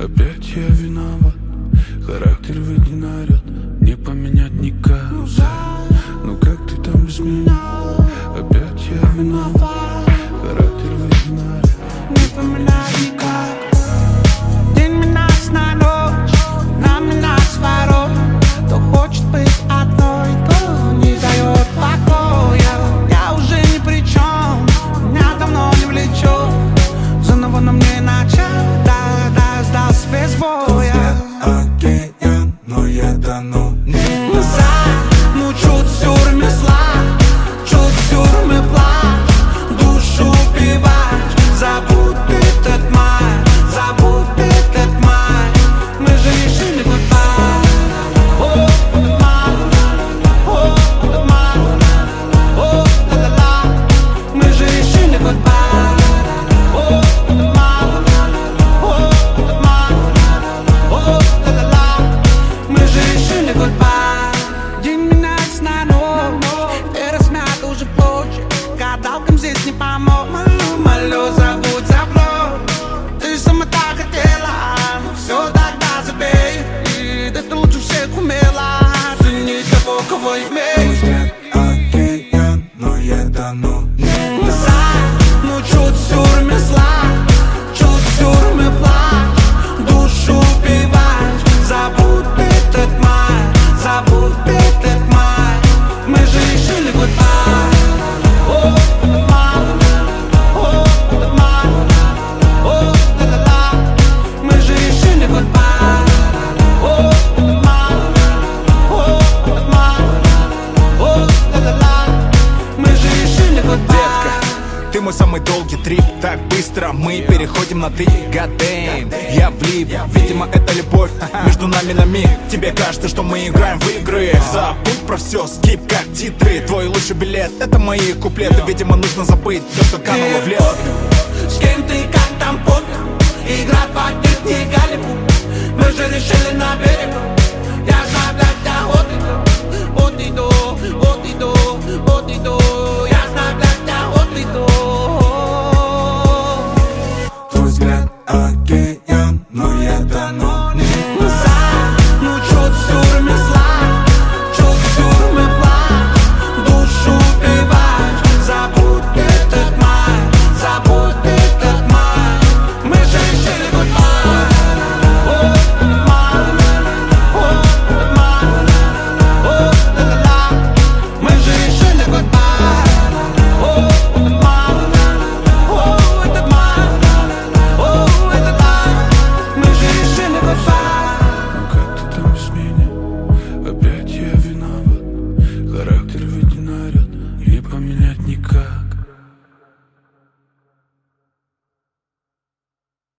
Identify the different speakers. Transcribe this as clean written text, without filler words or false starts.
Speaker 1: Опять я виноват, характер ведь не наряд, не поменять никак. Ну как ты там без меня? Опять я виноват, характер ведь не наряд, не поменять никак.
Speaker 2: День меняется на ночь, нам меняется ворот. Кто хочет быть одной, то не дает покоя. Я уже ни при чем, меня давно не влечет. Заново на мне начать, да, сдался без боя.
Speaker 3: Океан, но я тону не
Speaker 2: назад. Ну чуть сюр месла, чуть сюр me плачь, душу убиваешь. Забудь этот май, забудь этот май. Мы же решили goodbye. О, этот май, о, этот май, о, ла-ла-ла. Мы же решили goodbye. О, этот май, о, этот май, о, ла-ла-ла. Мы же решили goodbye. День меняется на ночь, ты размята уже плоть. Гадалкам здесь не помог. Молю, забудь, забудь. Ты сама так хотела, ну все, тогда забей. Да ты лучше всех умела ценить того, кого имеешь.
Speaker 3: океан, но я тону не
Speaker 2: назад. Ну чуть сюр месла, чуть сюр me плачь, душу убиваешь. Забудь этот май, забудь этот май. Мы же решили goodbye. О, этот май, о, этот май, о, ла-ла-ла. Мы же решили goodbye. О, этот май, о, этот май, о, ла-ла-ла. Мы же решили goodbye.
Speaker 4: Ты мой самый долгий трип, так быстро мы переходим на ты. God damn, я влип, видимо это любовь между нами на миг. Тебе кажется, что мы играем в игры. Забудь про все, скип как титры. Твой лучший билет, это мои куплеты. Видимо нужно забыть то, что кануло в лето.
Speaker 2: С кем ты и как там пофиг, игра хватит не Голливуд. Мы же решили на берегу. Я знаю, блядь, я вот иду, вот иду, вот иду. Я знаю, блядь, я вот иду.
Speaker 3: твой взгляд океан, но я тону не
Speaker 2: назад. Ну чуть сюр месла, чуть сюр me плачь, душу убиваешь. Забудь этот май, забудь этот май. Мы же решили goodbye. О, этот май, о, этот май, о, ла-ла-ла. Мы же решили goodbye. О, этот май, о, этот май, о, этот май. Мы же решили goodbye.
Speaker 1: Ну как ты там без меня? Опять я виноват, характер ведь не наряд, не поменять никак.